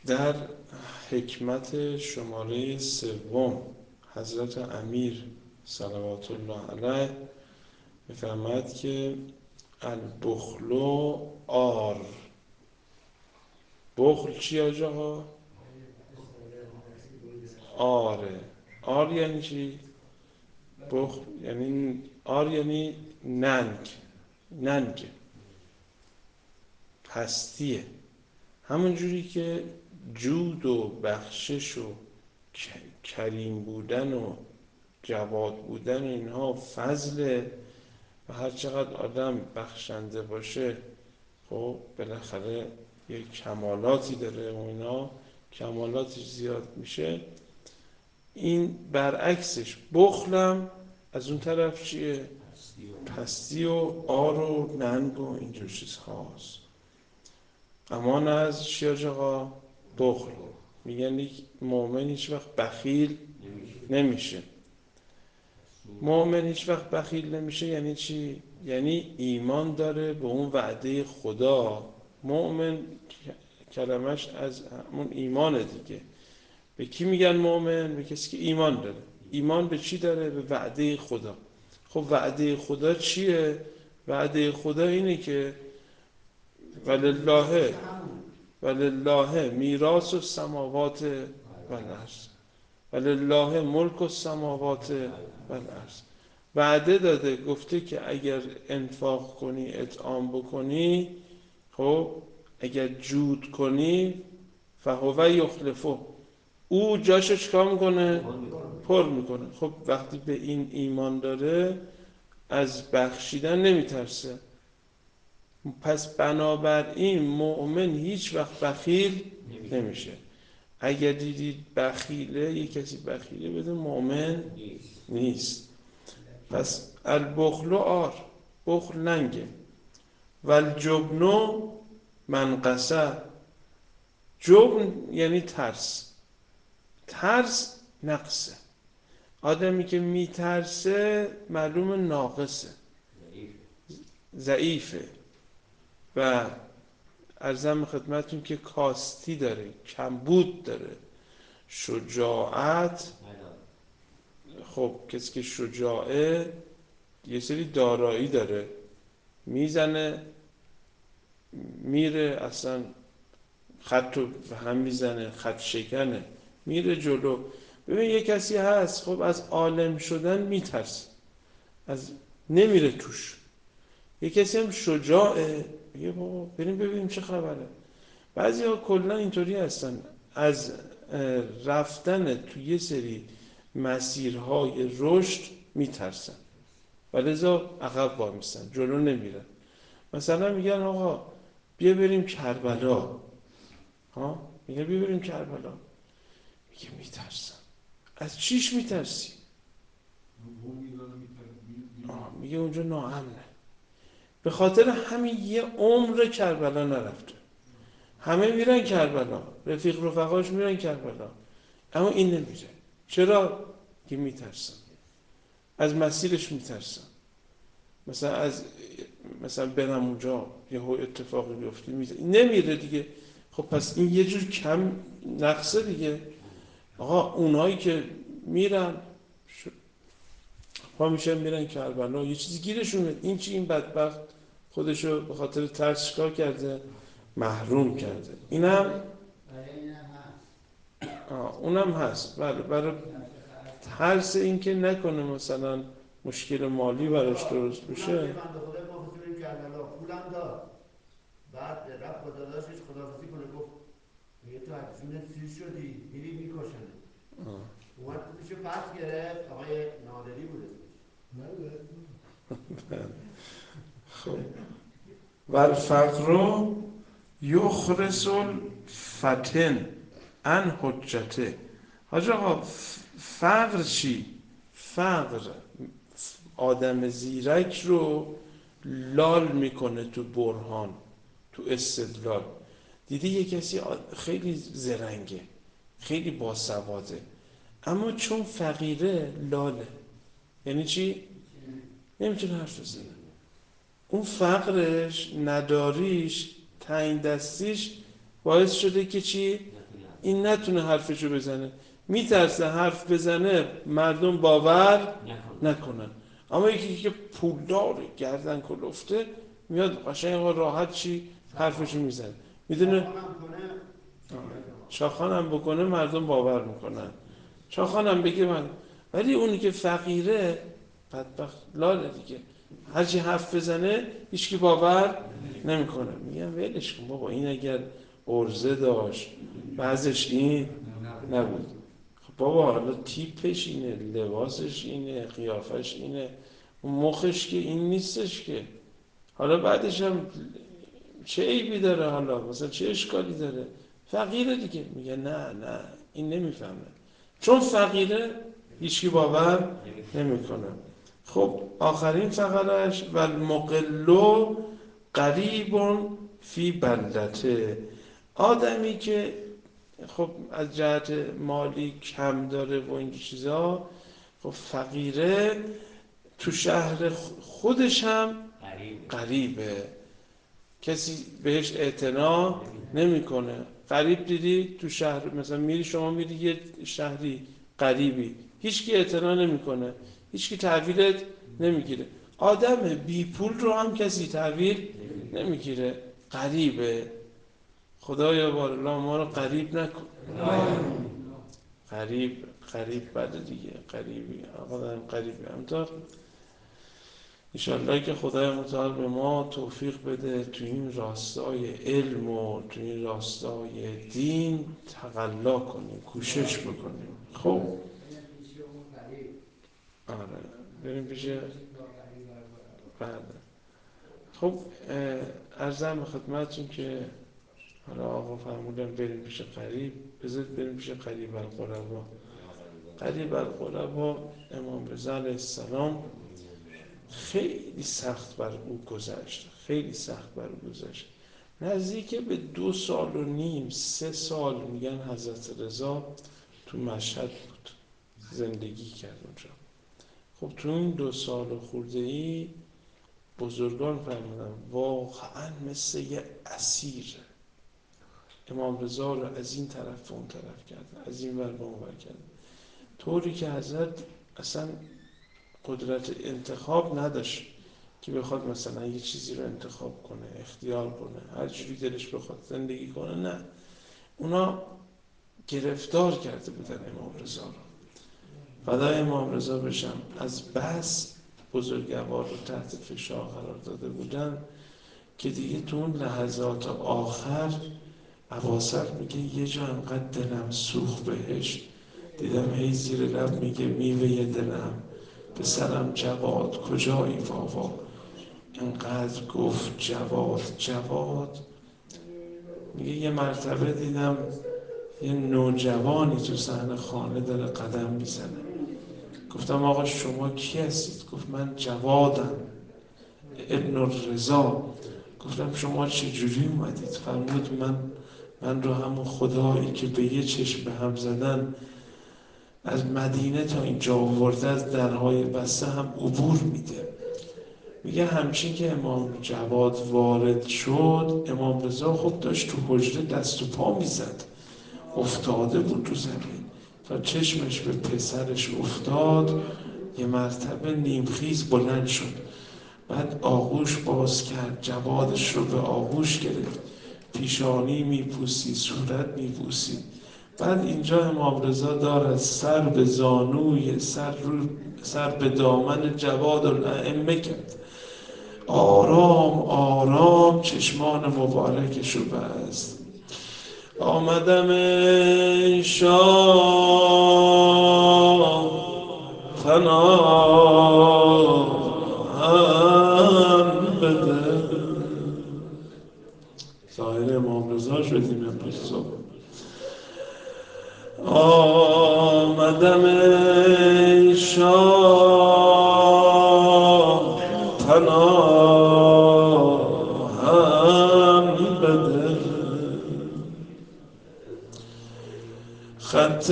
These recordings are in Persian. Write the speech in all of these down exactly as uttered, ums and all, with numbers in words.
در حکمت شماره سوم حضرت امیر صلوات الله علیه میفرماید که البخل آر. بخل چی آجاها؟ آره. آر یعنی چی؟ بخل یعنی آر یعنی ننگ، ننگ پستیه. همون جوری که جود و بخشش و کریم بودن و جواد بودن اینها فضله و هر چقدر آدم بخشنده باشه خب بالاخره یک کمالاتی داره و اینا کمالاتش زیاد میشه. این برعکسش بخلم از اون طرف چیه؟ پستی و آر و ننگ و اینجور چیزهاست. امان از شیاج آقا بخل. میگن یک مؤمن هیچ وقت بخیل نمیشه. مؤمن هیچ وقت بخیل نمیشه یعنی چی؟ یعنی ایمان داره به اون وعده خدا. مؤمن کلمش از همون ایمانه دیگه. به کی میگن مؤمن؟ به کسی که ایمان داره. ایمان به چی داره؟ به وعده خدا. خب وعده خدا چیه؟ وعده خدا اینه که ولله ولله میراث السماوات والارض ولله ملک السماوات والارض. وعده داده گفته که اگر انفاق کنی اطعام بکنی خب اگر جود کنی فهو یخلفه او جاشو چکار میکنه؟ پر میکنه. خب وقتی به این ایمان داره از بخشیدن نمیترسه. پس بنابراین مؤمن هیچ وقت بخیل نمیشه. اگر دیدید بخیله یک کسی بخیله بده مؤمن نیست. پس البخل آر، بخل ننگه. و الجبن منقصه. جبن یعنی ترس. ترس نقصه. آدمی که میترسه معلوم ناقصه، ضعیفه و عرضم خدمتون که کاستی داره، کمبود داره. شجاعت، خب کسی که شجاعه یه سری دارایی داره، میزنه میره اصلا خط رو هم میزنه، خط شکنه، میره جلو. ببین یه کسی هست خب از عالم شدن میترسه، از نمیره توش. یه کسی هم شجاعه، میگه بابا بریم ببینیم چه خبره. بعضی ها کلا اینطوری هستن، از رفتن توی یه سری مسیرهای رشد میترسن و لذا عقب وامیستن، جلو نمیرن. مثلا میگن آقا بیا بریم کربلا، ها میگه بیا بریم کربلا، میگه میترسم. از چیش میترسی؟ میگه اونجا ناامنه. به خاطر همین یه عمر کربلا نرفته. همه میرن کربلا، رفیق رفقاش میرن کربلا، اما این نمیره. چرا؟ که میترسن، از مسیرش میترسن. مثلا از مثلا برم اونجا یه اتفاقی بیفته نمیره دیگه. خب پس این یه جور کم نقصه دیگه. آقا اونایی که میرن پا میشن میرن کربلا، یه چیزی گیرشون میاد. این چی؟ این بدبخت خودشو به خاطر ترس چیکار کرده؟ محروم کرده. اینم اونم هست. بله، برای ترس این که نکنه مثلا مشکل مالی براش درست بشه. پولم داد، بعد رفت با داداشش خداحافظی کنه، گفت میگه تو از جونت سیر شدی، میری میکشنه. اومد پولشو پس گرفت، آقای نادری بود اسمش. خب و الفقر یخرس الفتن عن حجته. حاج آقا فقر چی؟ فقر آدم زیرک رو لال میکنه تو برهان، تو استدلال. دیدی یه کسی خیلی زرنگه، خیلی باسواده، اما چون فقیره لاله. یعنی چی؟ نمیتونه حرف بزنه. اون فقرش، نداریش، تنگ دستیش باعث شده که چی؟ این نتونه حرفشو بزنه، میترسه حرف بزنه مردم باور نکنن. اما یکی که پولداره گردن کلفته میاد قشنگ راحت چی حرفشو میزنه، میدونه چاخانم بکنه مردم باور میکنن، چاخانم بگه من. ولی اونی که فقیره بدبخت لاله دیگه، هرچی حرف بزنه هیچکی باور نمیکنه، میگن ولش کن بابا، این اگر عرضه داشت بعضش این نبود. خب بابا حالا تیپش اینه، لباسش اینه، قیافش اینه، اون مخش که این نیستش که. حالا بعدش هم چه عیبی داره، حالا مثلا چه اشکالی داره، فقیره دیگه. میگه نه نه این نمیفهمه، چون فقیره هیچکی باور نمیکنه. خب آخرین فقرش و المقلو قریب فی بلدته، آدمی که خب از جهت مالی کم داره و این چیزا، خب فقیره تو شهر خودش هم غریبه، کسی بهش اعتنا نمیکنه. غریب دیدی تو شهر، مثلا میری شما میری یه شهری غریبی، هیچکی اعتنا نمیکنه، هیچکی تحویلت نمیگیره. آدم بی پول رو هم کسی تحویل نمیگیره، غریبه. خدایا بارالله ما رو غریب نکن. غریب غریب بده دیگه، غریبی آدم غریبی هم تا انشالله که خدای متعال به ما توفیق بده تو این راستای علم و تو این راستای دین تقلا کنیم، کوشش بکنیم. خب آره بریم پیش بعد. خب عرضم به خدمتتون که حالا آقا فرمودن بریم پیش قریب، بذارید بریم پیش قریب القربا. قریب القربا امام رضا علیه السلام خیلی سخت بر او گذشت، خیلی سخت بر او گذشت. نزدیک به دو سال و نیم سه سال میگن حضرت رضا تو مشهد بود، زندگی کرد اونجا. خب تو این دو سال و خورده ای بزرگان فرمودن واقعا مثل یه اسیر امام رضا رو از این طرف به اون طرف کردن، از این ور به اون ور کردن، طوری که حضرت اصلا قدرت انتخاب نداشت که بخواد مثلا یه چیزی رو انتخاب کنه، اختیار کنه، هر جوری دلش بخواد زندگی کنه. نه، اونا گرفتار کرده بودن امام رضا رو. فدای امام رضا بشم، از بس بزرگوار رو تحت فشار قرار داده بودن که دیگه تو اون لحظات آخر اواسط میگه یه جا انقدر دلم سوخت بهش، دیدم هی زیر لب میگه میوه دلم پسرم جواد کجایی بابا، اینقدر گفت جواد جواد. میگه یه مرتبه دیدم یه نوجوانی تو صحن خانه داره قدم میزنه، گفتم آقا شما کی هستید؟ گفت من جوادم ابن الرضا. گفتم شما چجوری اومدید؟ فرمود من من رو همون خدایی که به یه چشم به هم زدن از مدینه تا اینجا آورده از درهای بسته هم عبور میده. میگه همچین که امام جواد وارد شد، امام رضا خب داشت تو حجره دست و پا میزد، افتاده بود تو زمین تا چشمش به پسرش افتاد. یه مرتبه نیمخیز بلند شد، بعد آغوش باز کرد، جوادش رو به آغوش گرفت، پیشانی میپوسی، صورت میپوسی. بعد اینجا امام رضا دارد سر به زانوی سر, رو سر به دامن جواد الائمه کرد، آرام آرام چشمان مبارکش رو بست. آمدم ای شاه پناهم بده. ظاهر امام رضا شدیم امروز صبح. آمدم ای شاه پناهم بده، خط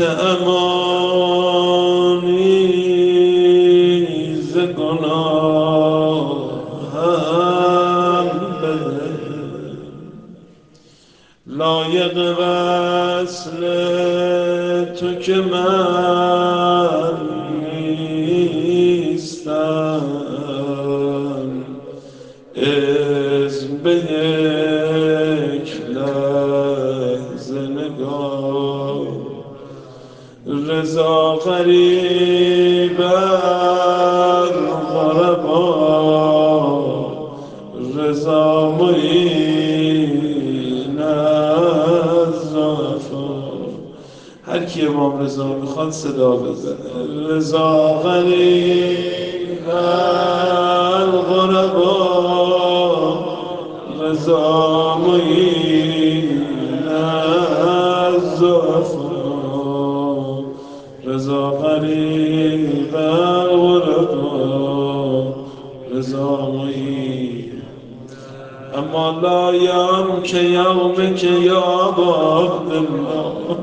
امانی ز گناهم بده. لایق وصل تو که من نیستم، اسم به یک لحظه نگاه، رضا غریب الغربا، رضا معین از ضعفا. هر کی امام رضا میخواد صدا بزنه. رضا غریب الغربا، رضا معین از ضعفا، رضا غریب الغربا، رضا معین. اما لایم که یوم که یا عبدالله،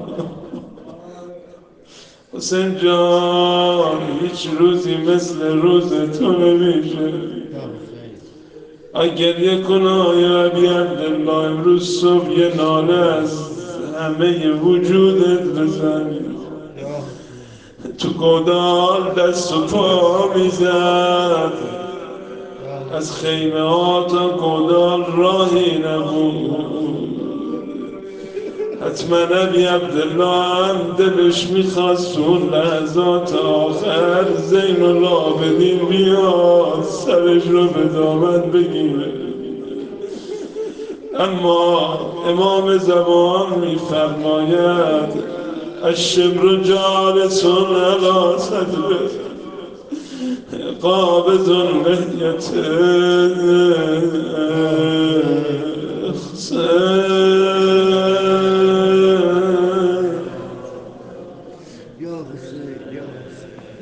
حسین جان هیچ روزی مثل روز تو نمیشه. اگر یکن آی عبی عبدالله، امروز صبح یه ناله از همه وجودت بزنی. تو گودال دست و پا میزد، از خیمه ها تا گودال راهی نبود. حتما عبی عبدالله هم دلش میخواست اون لحظات آخر زین العابدین بیاد سرش رو به دامن بگیره. اما امام زمان میفرماید الشبر جالس علی صدره قابض لحیت یا حسین یا حسین